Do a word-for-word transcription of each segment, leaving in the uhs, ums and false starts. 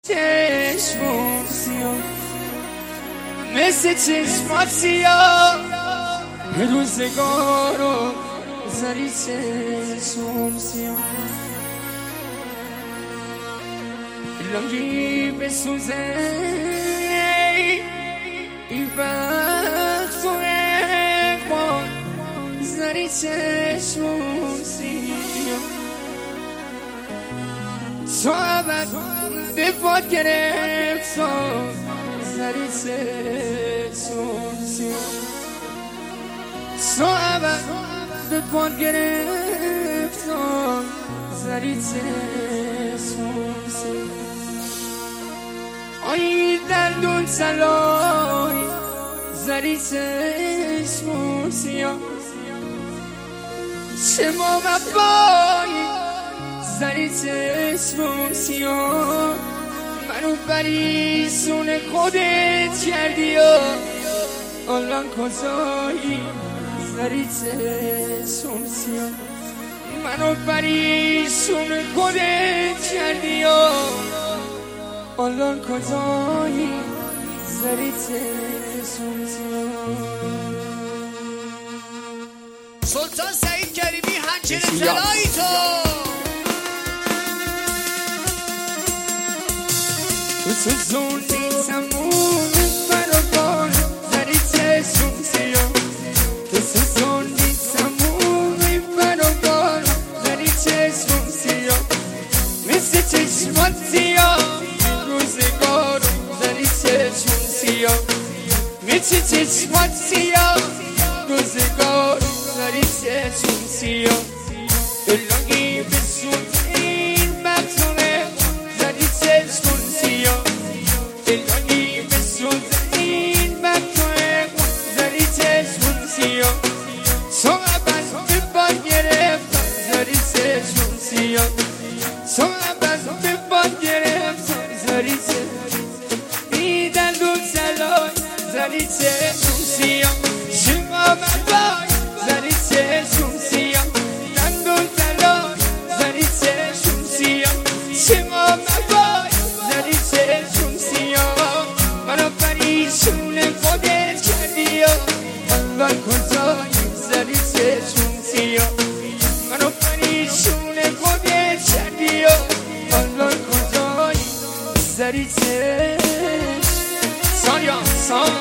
چشمم سیاه، مثل چشمات سیاه، روزگارو زدی چشمم سیاه. لنگی بسوزه این وقت و اقبال زدی چشمم سیاه. تو ابد به پاد گرفتم زدی چشمم سیاه. تو ابد به پاد گرفتم زدی چشمم سیاه. آی دندون سلای زدی چشمم سیاه. چه ما وفایی زدی چشمم سیاه. منو پریسون خودت کردی و الان کجایی زدی چشمم سیاه. منو پریسون خودت کردی و الان کجایی زدی چشمم سیاه. سلطان سعید کریمی حنجره طلایی تو تو سوزوندی تموم برابان زدی چشمم سیاه. تو سوزوندی تموم برابان زدی چشمم سیاه. مثل چشمات سیاه روزگارو زدی چشمم سیاه. مثل چشمات سیاه روزگارو زدی چشمم سیاه. دلنگی بسون این مقصونه زدی چشمم سیاه. دلنگی بسون این مقصونه زدی چشمم سیاه. تو ابد به باد گرفتم زدی چشمم سیاه. تو ابد به باد گرفتم زدی چشمم. بی دندون سلای زدی چشمم سیاه. شما مبای زدی چشمم سیاه. دندون سلای زدی چشمم سیاه. شما مبای زدی چشمم سیاه. منو پریشون خودت کردی و الان کجایی زدی چشمم سیاه. منو پریشون خودت کردی و الان کجایی زدی چشمم سیاه. سان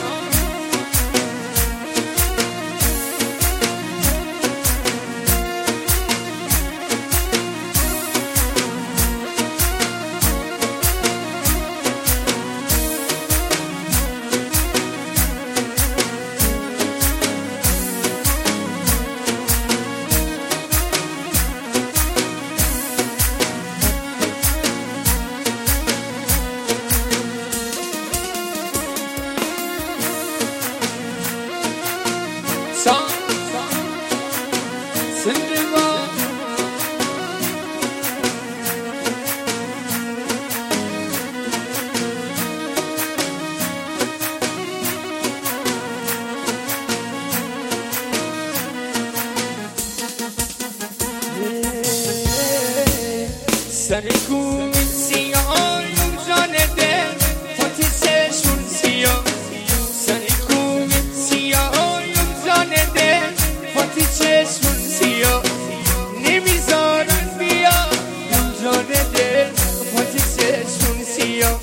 سر کوی سیاه جان دل فاتی چشمم سیاه. سر کوی سیاه جان دل فاتی چشمم سیاه. نمیذارن بیا جان دل فاتی چشمم سیاه.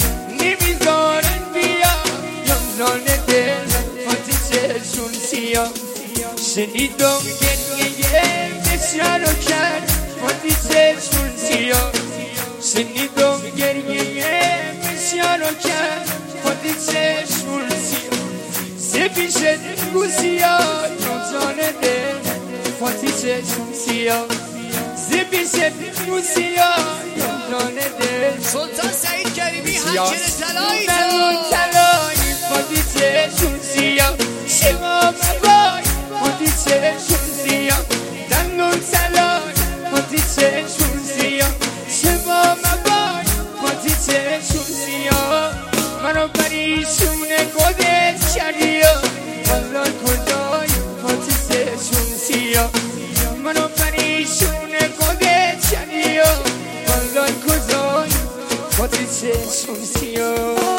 نمیذارن بیا جان دل فاتی چشمم سیاه. شنیدم گریه بسیارو کرد فاتی چشمم سیاه. شنیدم گریه بسیارو کرد فاتی چشمم سیاه. سپیشت روسیاه جان دل فاتی چشمم سیاه. سپیشت روسیاه جان دل. سلطان سعید کریمی حنجره طلایی تو طلایی فاتی چشمم سیاه. شما مبای فاتی چشمم سیاه. دندون طلایی فاتی چشمم سیاه. شما مبای فاتی چشمم سیاه. منو پریشون خودت کردی و الان کجایی فاتی چشمم سیاه. منو پریشون خودت کردی و الان کجایی فاتی دیچه سونسیو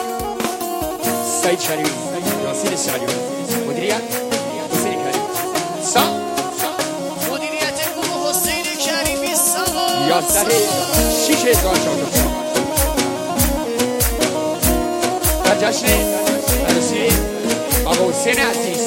سعید شریف یاسین سعیو مدیریت حسین کریمی سا مدیریت گروه حسین کریمی سا یازده شیش هزار چهارصد در جشن عروسی آقا حسین عزیز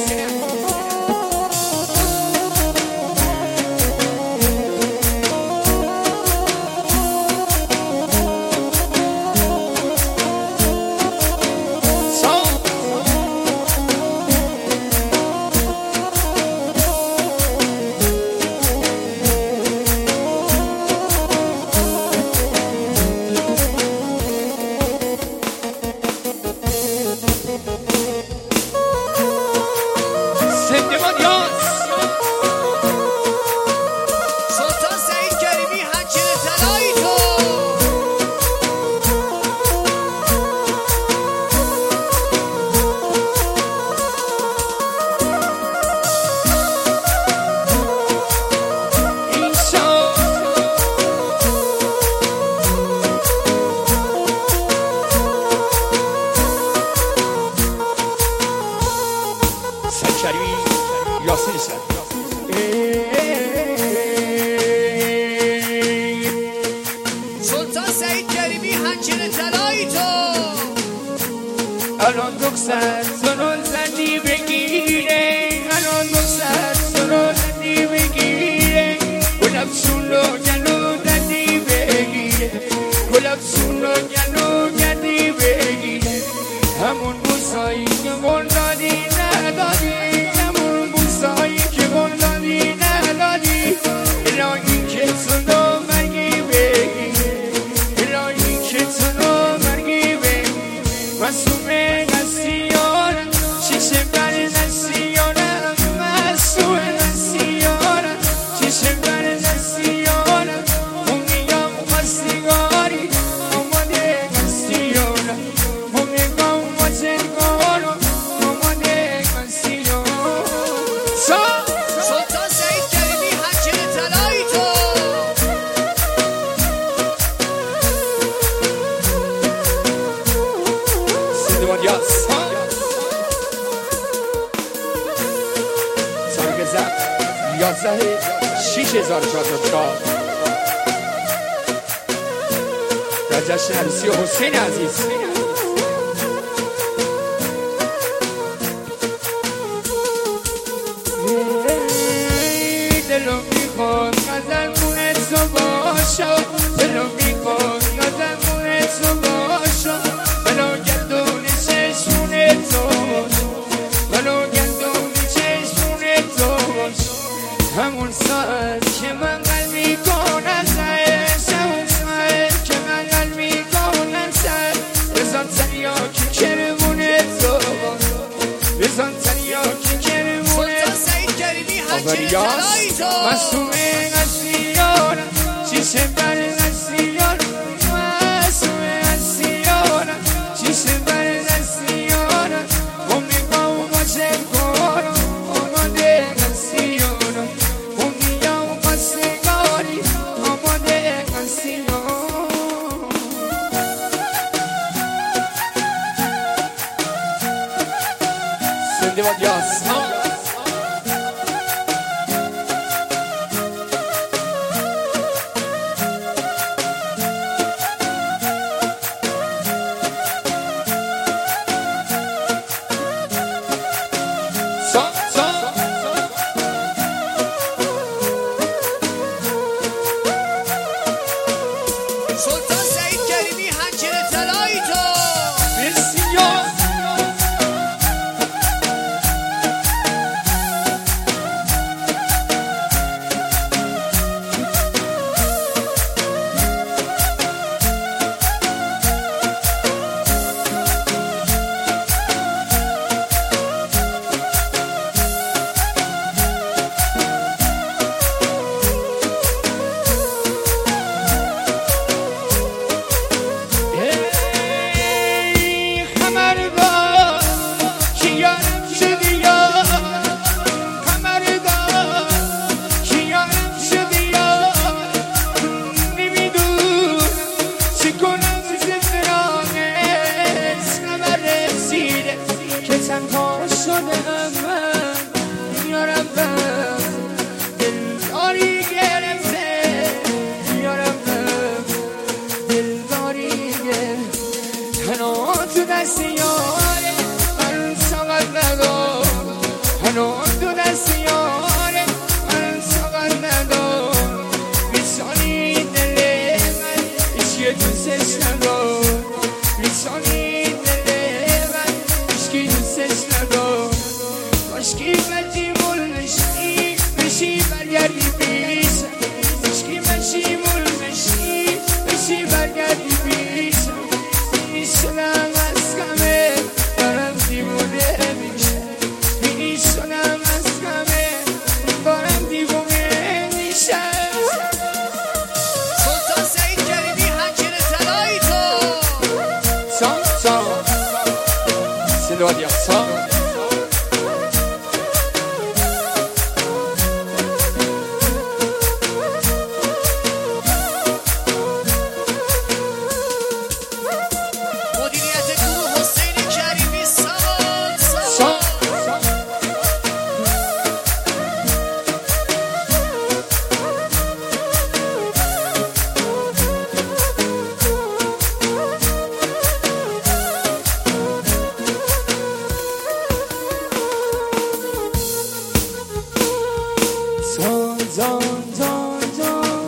سلطان سعید کریمی هنجر طلایی تو الان دکتر سنو زدی بگیره الان دکتر سنو زدی بگیره گلاب سونو گلو زدی بگیره گلاب سونو گلو زدی بگیره همون بوسایی که گل دادی ندادی همون بوسایی که گل دادی ندادی الهی که سنو مرگی بگیره الهی که سنو مرگی بگیره مسومه نسیارم چشم بر نسیارم مسومه نسیارم چشم بر نسیارم اونیام خواستگاری آماده نسیارم اونیام خواستگارم آماده نسیارم سلطان سعید کریمی هنجر طلایی تو سندوانیاس سارگ زد یازده شیش هزار چهارصد و چهار در جشن عروسی حسین عزیز دلو میخواد غزل خونه تو باشم دلو میخواد غزل خونه تو باشم بلا گردون چشمونه تو باشم بلا گردون چشمونه تو باشم همون ساعت که من قلبی کنم سرش همون ساعت که من قلبی کنم سر بزن تریا که کرمونه تو باشم بزن تریا که کرمونه سلطان سعید کریمی هنجر طلایی تو مسومه نسیارم چشم بر نسیارم مسومه نسیارم چشم بر نسیارم امیدوارم باشه کارم آماده نسیارم امیدوارم باشه کاری آماده نسیارم سنده باد یاس سلطان سعید کریمی هنجر طلایی تو بسیار شدم من یارم من دلداری گرفته یارم من دلداری گرفته هنو تو دست یاره من ساقت ندار هنو تو دست یاره من ساقت ندار میسانی دل من ایشی دوستش ندار میسانی دل من ایشکی دوستش ندار کاشکی مجیمول بشی بشی برگردی بیشم کاشکی مجیمول بشی بشی برگردی بیشم میشنم از کمه دارم دیوونه میشم میشنم از کمه دارم دیوونه میشم سلطان سعید کریمی حنجر طلایی تو سام سام سلوادی سام مدیریت گروه حسین کریمی سامان سامان زان زان زان زان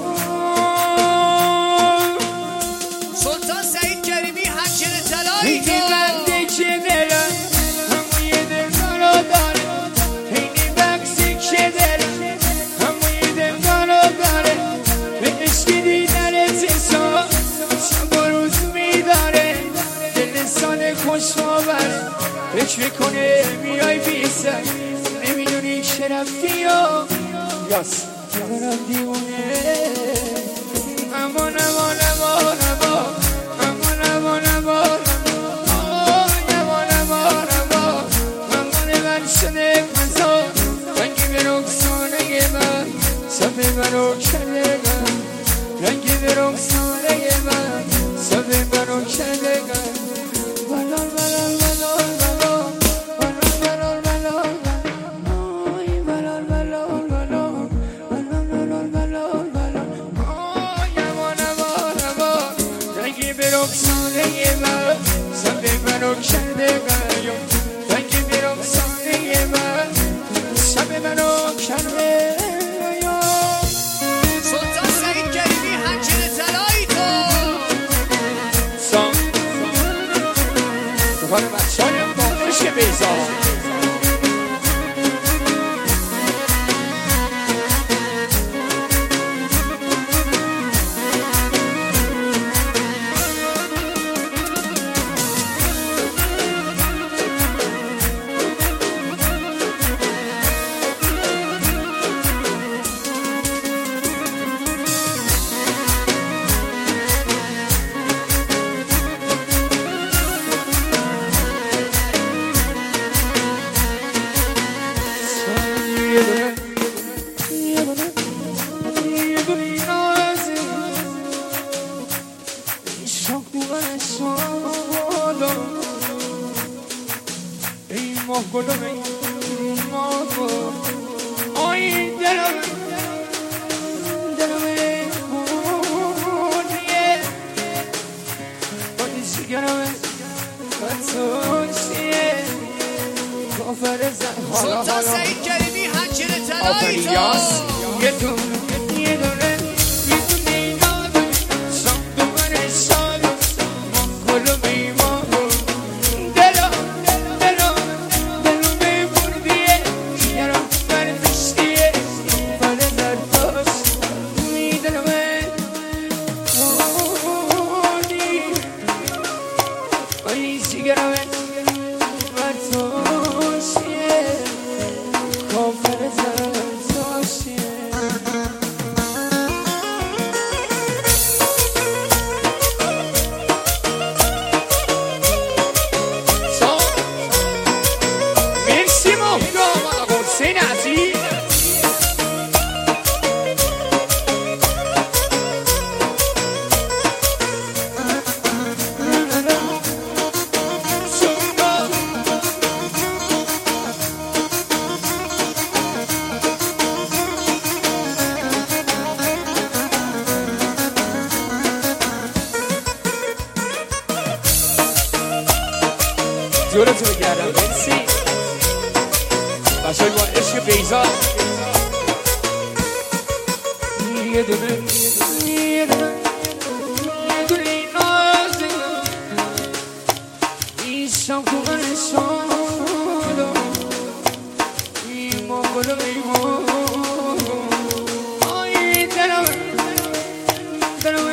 سلطان سعید کریمی حنجر طلایی اینی تو بنده که دلم همون یه دلدارو داره اینی بکسی که دلم همون یه دلدارو داره به عشقی دیدنت حساب شب و روز میداره دل سال خوش باوره فکر میکنه میای بیسر نمیدونی که رفتی و یاس دارم دیوونه امان امان امان امان امان امان امان امان امان امان امان من شده مزار رنگی به رخسانه من صفه من روشنه من رنگی به رخسانه من صفه من روشنه من بلال بلال بلال بلال بلال بلال بلال بلال بلال بلال بلال بلال بلال آی امان امان امان رنگی به رخسانه من صفه من روشنه من رنگی به رخسانه من صفه من روشنه سلطان سعید کریمی حنجر طلایی تو سام دوباره بچه های باقش بیزا یه دونه یه دونه یه دونه نازی شاکوه شالا ای ماه گلم ای ماه گل آی دلم دلم بودیه آی سیگرم فتوشیه کافر زن حالا سلطان حالا سعید کریمی حنجر طلایی آفرین تو یاس یه دونه یه دونه یه دونه یادم شام دوباره شادم ما کلو بیمارم دلم دلم دلم بیبردیه یارم برفشتیه بر در پاس میدلمه بودی آی سیگرمه فتوشیه کافر زن توشیه مرسی محترم حسین عزیز So جورتو بگردم مرسی بچه با عشق بیزا یه دونه یه دونه یه دونه نازه ایشان کومن شادو ایمان گلو ایمان آی دلم دلم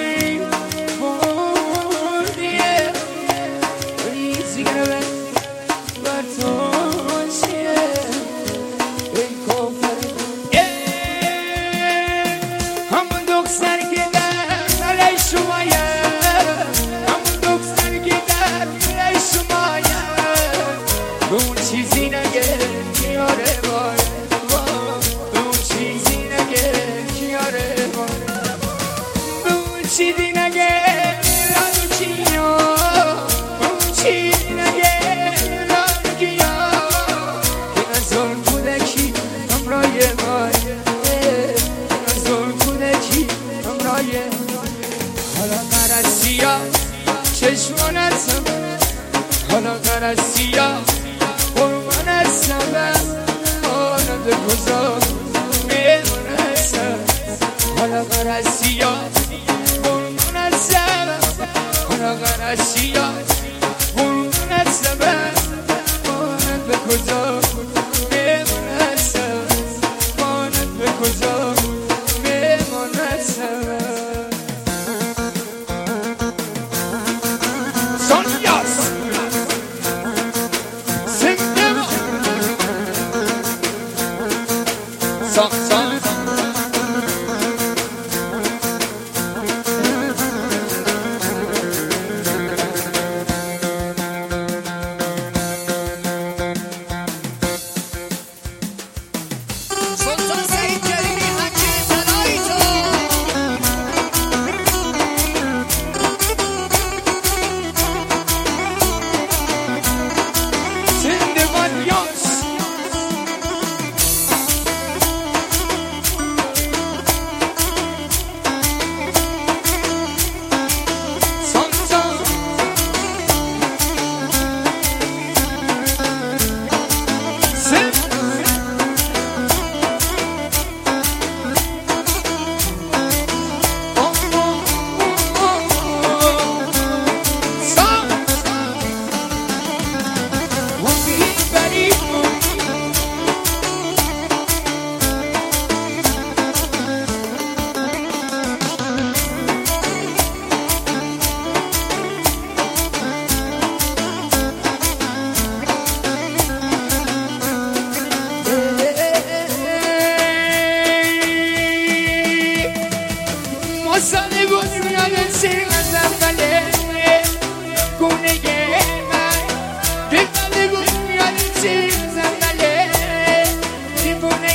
ایمانیه ریزی گرمه بر توشیه این کفر همون دکتر که در علی شمایه همون دکتر که در علی شمایه اون چیزی نگه کیاره باید اون چیزی نگه کیاره باید اون چیزی نگه لانو کیا اون چیزی نگه لانو کیا که نزار کودکی همراه باید نزار کودکی همراه حالا قرصی ها چشمانتم حالا قرصی ها قربانتم آنه به کجا میمونستم حالا قرصی ها قربانتم حالا قرصی ها قربانتم آنه به کجا میمونستم آنه به کجا میمونستم سانیاس سنگم سان سان سلطان سعید کریمی حنجر طلایی تو سندمانیاس سان سان سن مساله بود میاد سیر قدم بله گونه من بله بود میاد سیر قدم بله دیوونه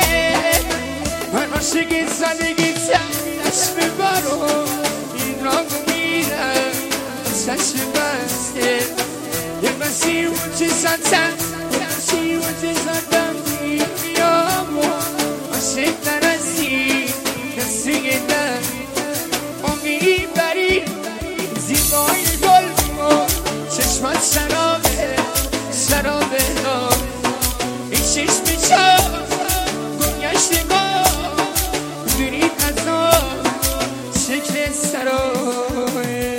من عاشق زندگی دست ببرو این را میرم سش بسته یه مسیر و چه ساتم یه مسیر و چه ساتم میام و عاشق نرسی کسی گدم امی بری زیبای گل و چشمات شرابه شرابه این چشم چا گنگشتگاه دونید از آن شکل سرابه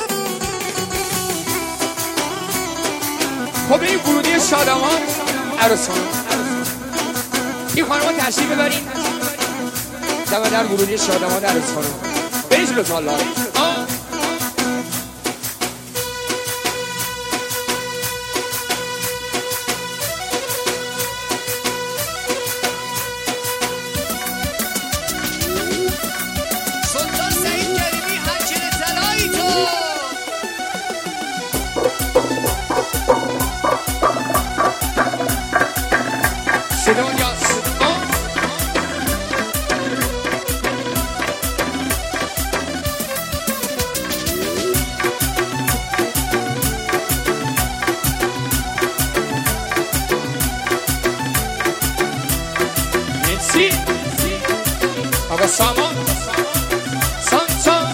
خب این ورودی شادمان عروسان این خانم تشریف ببرید دم در ورودی شادمان عروسان بریز لطفا الله سلطان سعید کریمی حنجر طلایی تو سدونیاس مرسی آقا سامان سان سان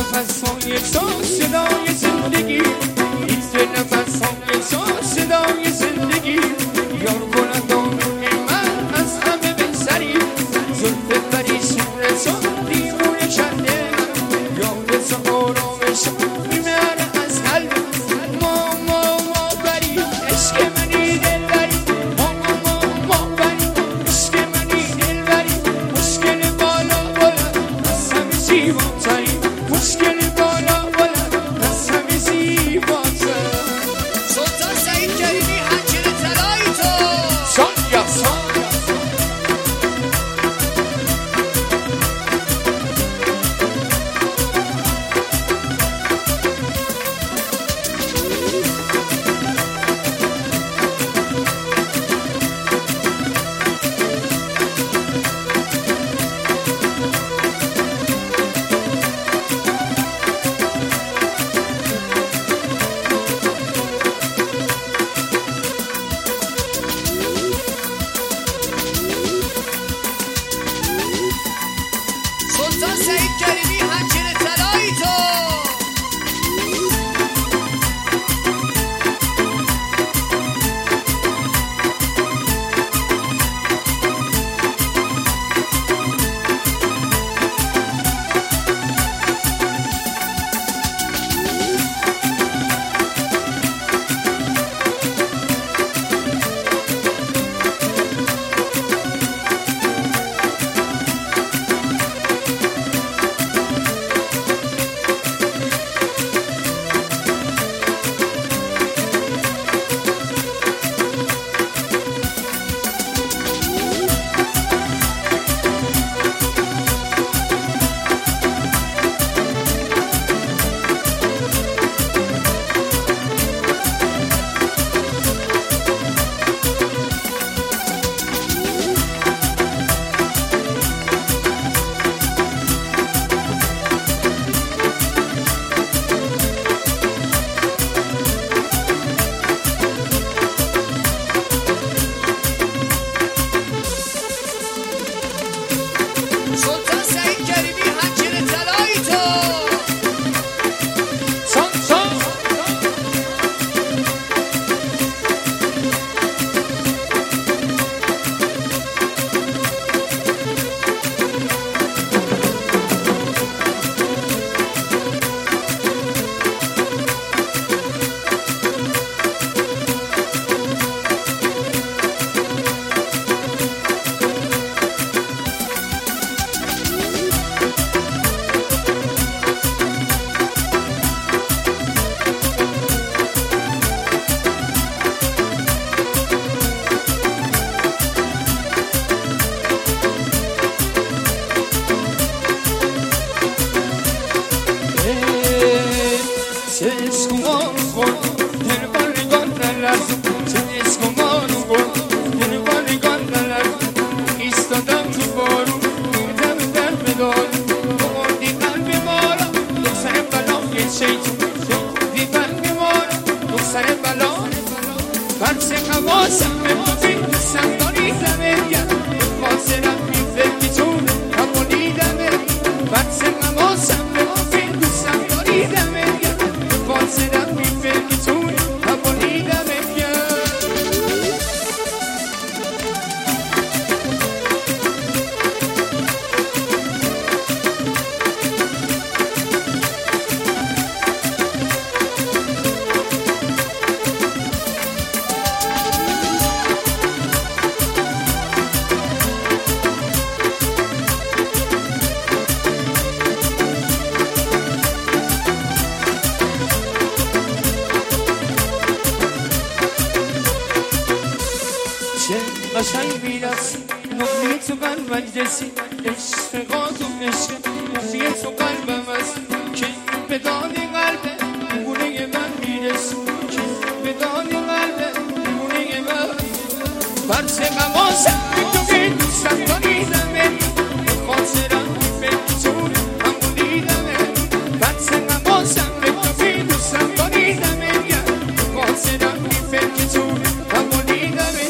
نفس‌های تو صدای زندگی، این نفس‌های تو صدای زندگی. یار بلندان من از همه بگذری، زلف پریشون تو دیوونه کرده من. یاد تو آرامش میبره از قلب ما ما ما بری. عشق منی دلبری ما ما ما ما بری. عشق منی دلبری مشکل بالا بلند از همه زیباتری. مشکل بالا بلند از همه زیباتر. سلطان سعید کریمی حنجره طلایی تو سان یا سان. سلطان سعید کریمی حنجره طلایی تو سلطان سعید کریمی حنجره طلایی تو سان سان. Ses como con el barrigón de las ses como con el barrigón de las istadan por dam dam medol o di qalbi mora lo sare balon che sei di qalbi mora lo sare balon farse cavosa me pochi sandoni da media forse la mi fermi tu caponi da me farse cavosa me pochi sandoni da media forse la mi fermi tu caponi da media. قشنگ میرسی نقلی تو قلبم رسی عشق تو عشق نقلی تو قلبم است که به داد قلبه گونه من میرسی که به داد قلبه گونه من فرس قماسم تو که دوستم داریدمه به خاطرم میفهمی تو هم بودیدمه فرس قماسم تو که دوستم داریدمه به خاطرم میفهمی تو هم بودیدمه.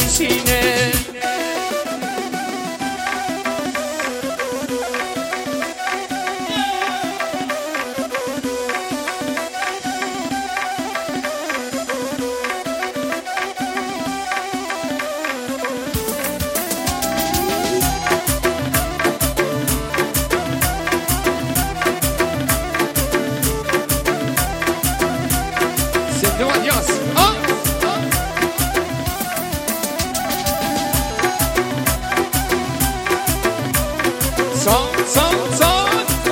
میچینه Son, son, son.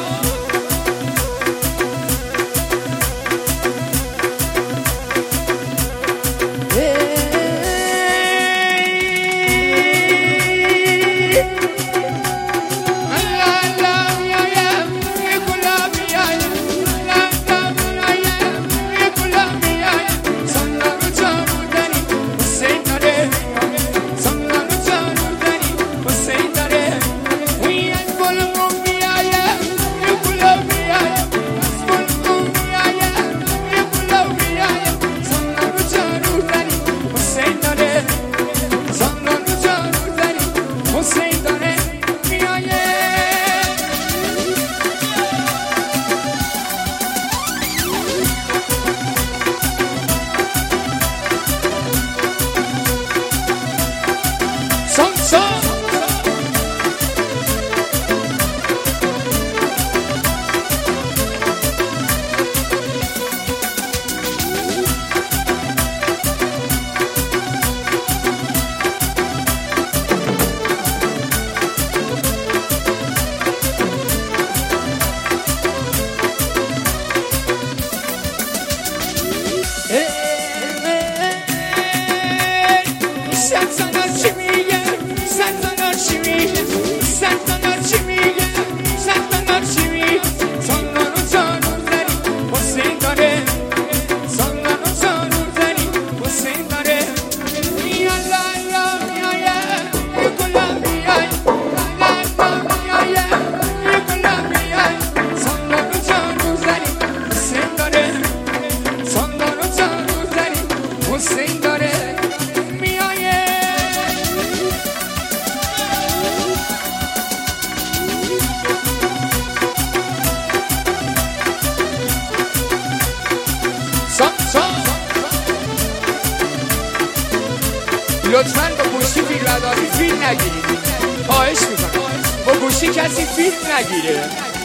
لطفاً با گوشی فیلمبرداری فیلم نگیرید خواهش میکنم با گوشی کسی فیلم نگیره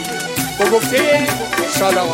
با گفته شادمان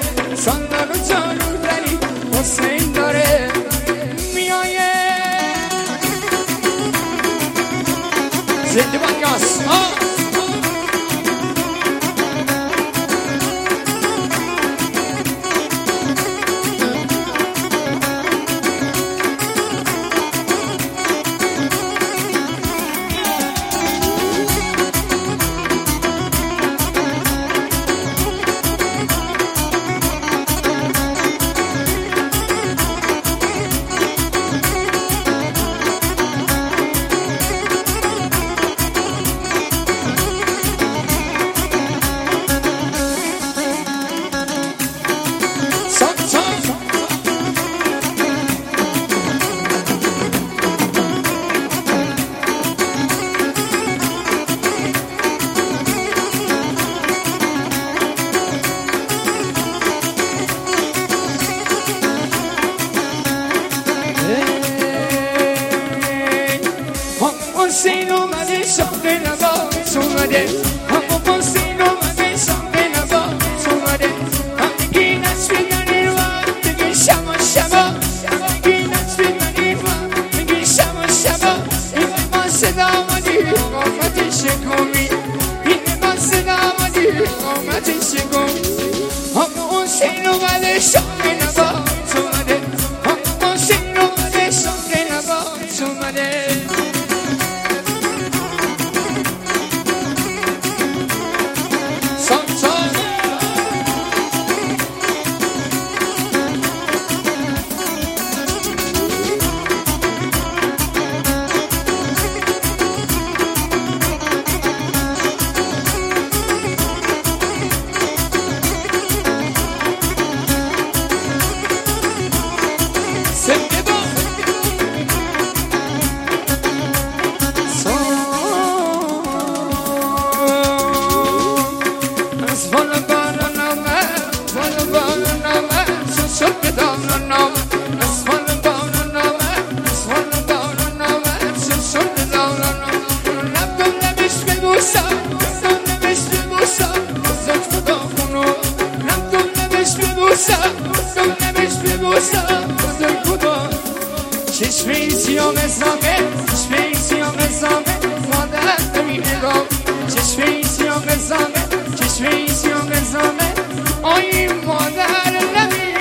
حسین داره میایه اومده اما حسین اومده شام نواز اومده همگی نصف میگن وقت میگی شما شما همگی نصف میگن وقت میگی شما شما این ما صدا آمدی قامت شکومی این ما صدا آمدی قامت شکومی اما حسین اومده شام نواز اومده اما حسین اومده شام نواز اومده چشمه سیام زامه چشمه سیام زامه مادر نمیدم چشمه سیام زامه چشمه سیام زامه آی مادر نمیدم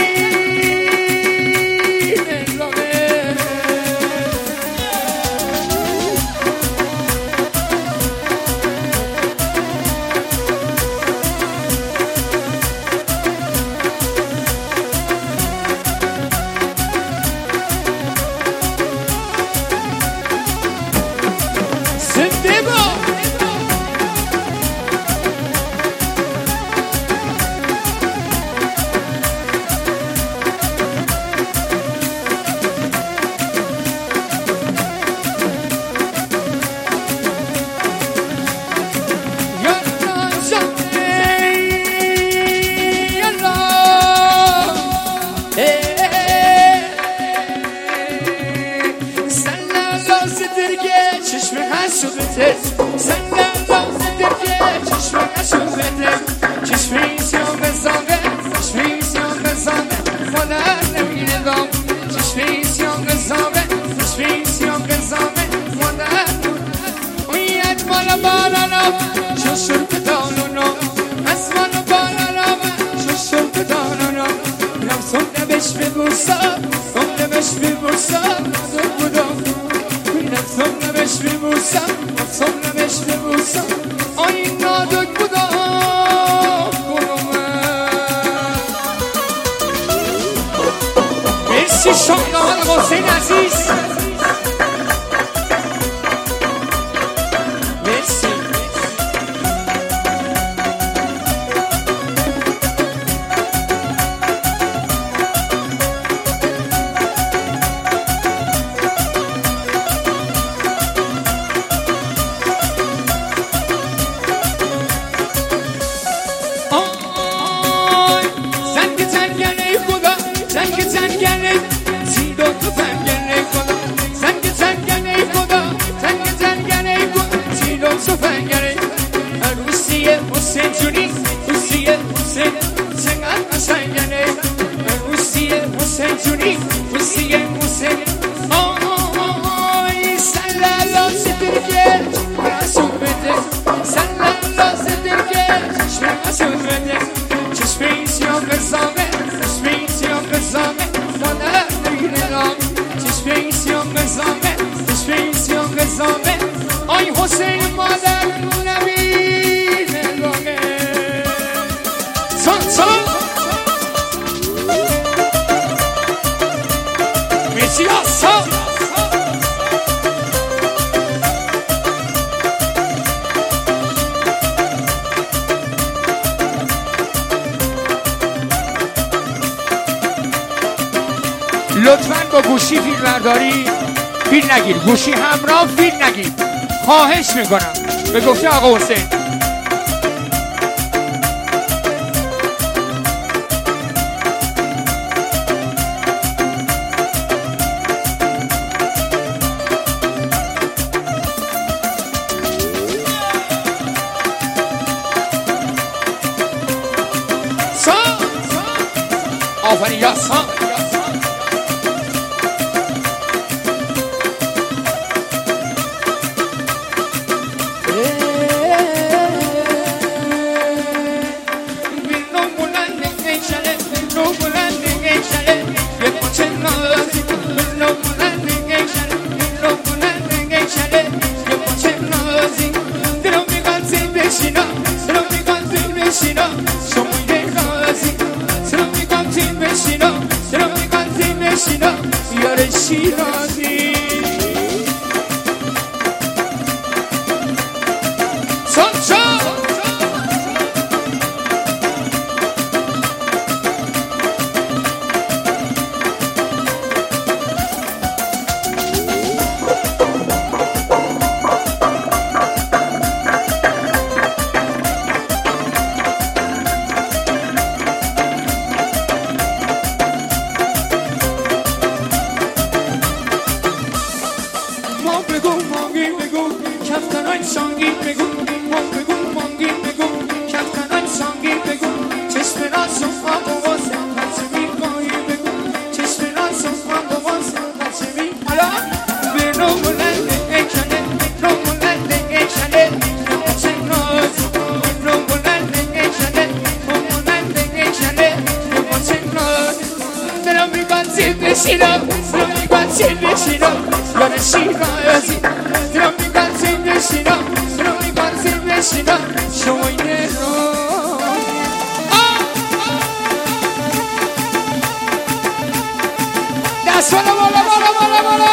لطفاً با گوشی فیلم برداری فیلم نگیر، گوشی همراه فیلم نگیر، خواهش میکنم به گفته آقا حسین. آفرین یاس ها شیرازی سانچا کفتنای سانگین بگو ما بگو مانگین بگو کفتنای سانگین بگو چشم راسم آب و واسه بچه میگاهی بگو چشم راسم آب و واسه بچه می حالا به نو بلند اکنه نو بلند اکنه بچه نازی نو بلند اکنه نو بلند اکنه بچه نازی دلم میگن زیر بشینم دلم میگن زیر بشینم یاد شیرازی دلم میگن زیر بشینم دلم میگن زیر بشینم شما اینه رو دست بالا بالا بالا بالا بالا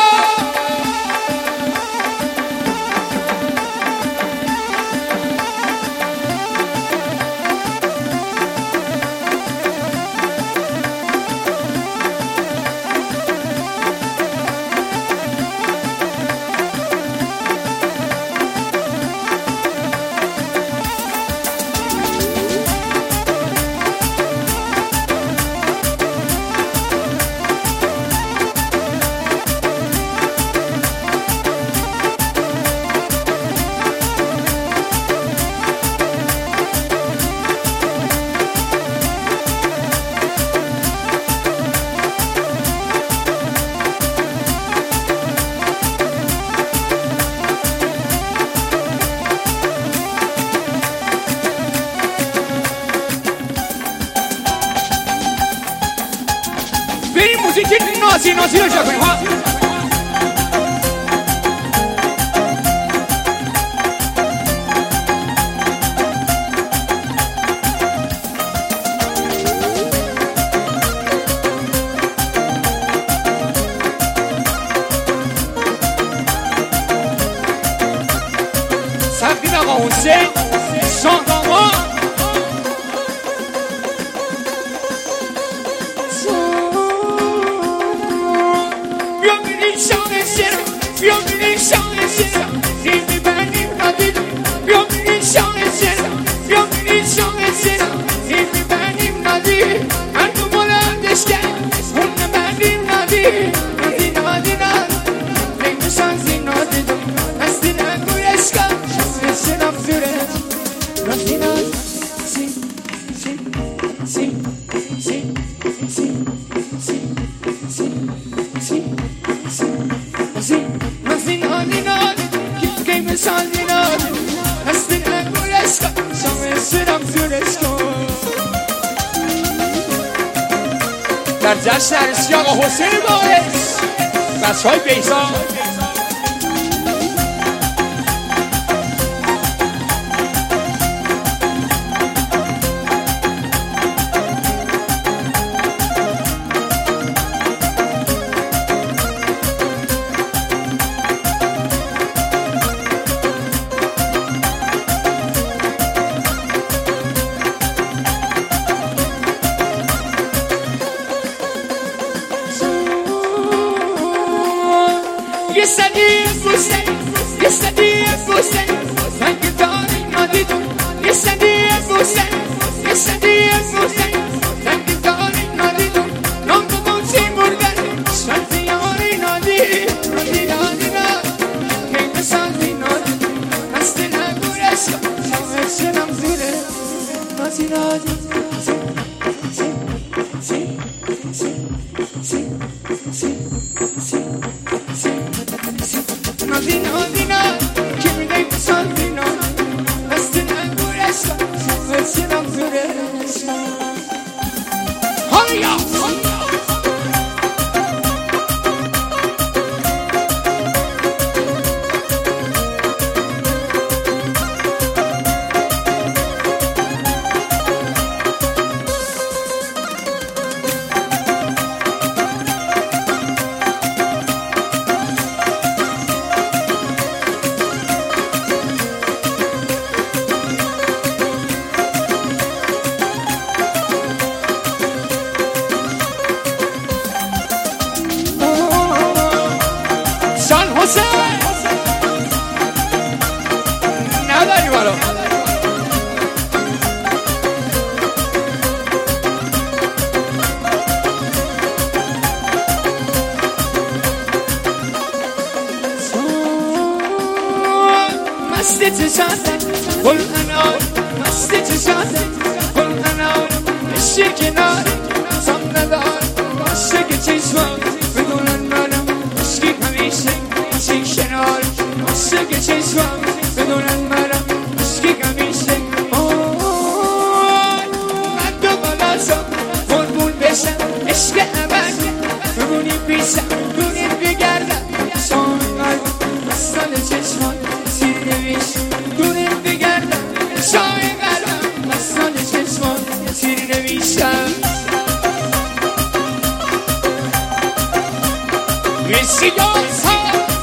بریم موزیک نازی نازی رو اجرا کنیم ها سبقین آقا حسین شاهنامه در جشن عروسی آقا حسین باعث بچه های بیزا Yesterday, Yesterday, yesterday, yesterday, من که داری ندیدم. Yesterday, yesterday, yesterday, yesterday, من که داری ندیدم. نام تو موچی مردن، شرط یاری ندی، ندی ندی ندی. که مسازی ندی، هستی نگویش کن، شما شنم زیره، ندی ندی. Nadina, Nadina, kimi de Nadina, Estina Guresa, Estina Guresa. Hurry up! نداری بالا مست چشاته گل انار مست چشاته گل انار عشق کنار سام ندار عاشق چشمان بدونن منم عشقی همیشه عشق کنار عاشق چشمان بدونن منم عشقی همیشه من دو بالازم قربون بشم عشق ابد بمونی پیشم دونی بگردم شام قلبم مستان چشمان سیر نویش دونی بگردم شام قلبم مستان چشمان سیر نویشم رسیداز ها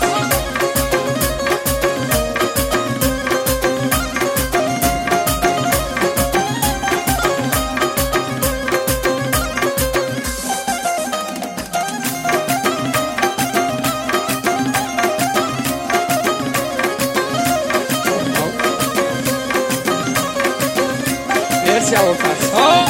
مرسی ابوالفضل ها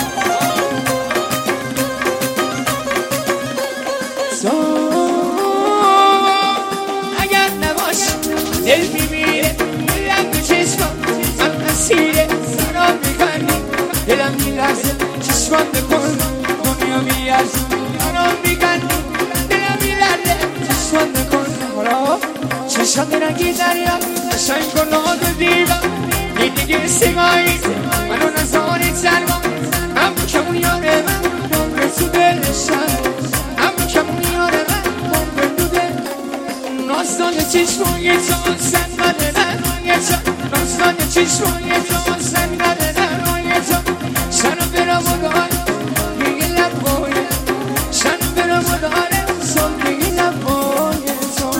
اگر نباش دل میمیره دلم به چشمان من اسیره سرام میکنی دلم میلرزه چشمان بکن دنیا میارزه سرام میکنی دلم میلرزه چشمان بکن حالا چشمان رنگی دریا قشنگ کن ناد و دیوان دیگه سیمایی منو نزاری سرما هم کمون یاره من عمر تو دلشم هم کمون یاره من عمر تو دل ناستان چشمای تو سنگل نرای تو ناستان چشمای تو سنگل نرای تو شنو برم و داره میگه لبای شنو برم و داره سال میگه لبای تو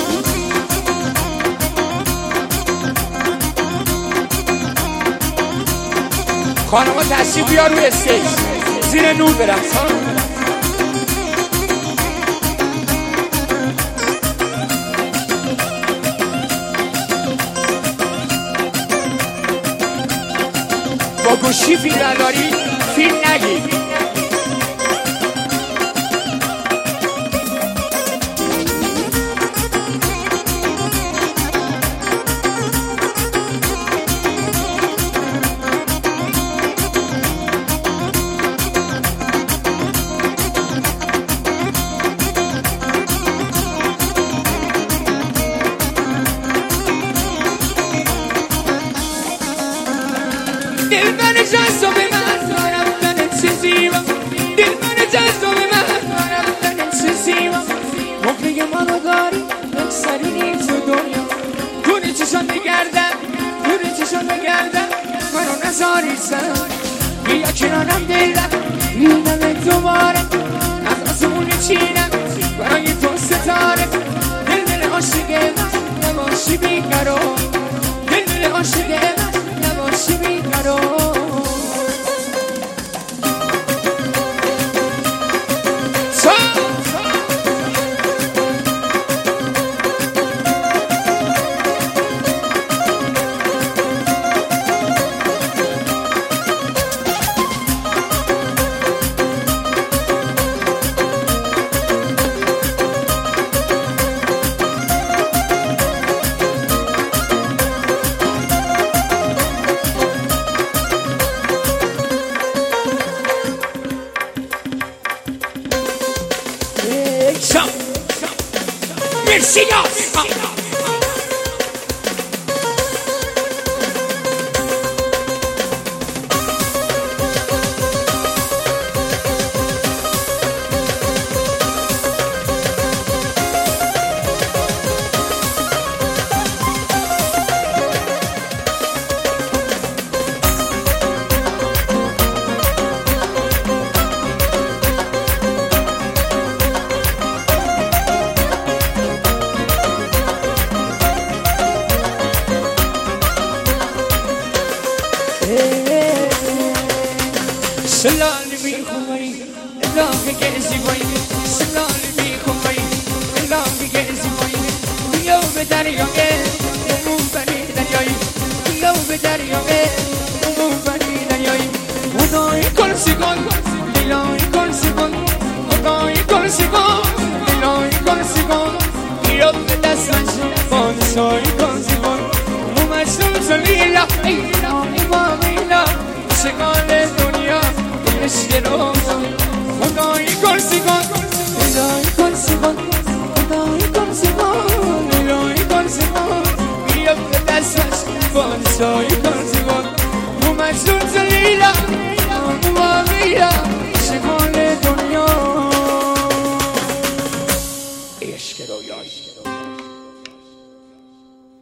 خانما تشریف بیار روی استیج زیر نور برم با گوشی فیلم برداری فیلم نگیر دل من جذاب من رفتن چه زیبا دل من جذاب من رفتن چه زیبا مخلق منو داری بگذرونی تو دنیا دونه چشان بگردم دونه چشان بگردم منو نزاری سر بیا کنارم دلم میدم دوباره از آسمون چینم برای تو ستاره دل دل عاشق من نباشی بیقرار دل دل عاشق من نباشی بیقرار مرسیناس سلالی میخوای الهی گزی وای سلالی میخوای الهی گزی وای بیا به دریای امون بری دریای بیا به دریای امون بری دریای خدای کل سیگان لیلای کل سیگان خدای کل سیگان لیلای کل سیگان بیا به دستش بانسای کل سیگان ممشون سلیلا ایلا ایلا سیگان دنیا اشتراک خدای کل سیگان خدای کل سیگان خدای کل سیگان خدای کل سیگان بیا به دستش بانسای کل سیگان ممشون سلیلا ایلا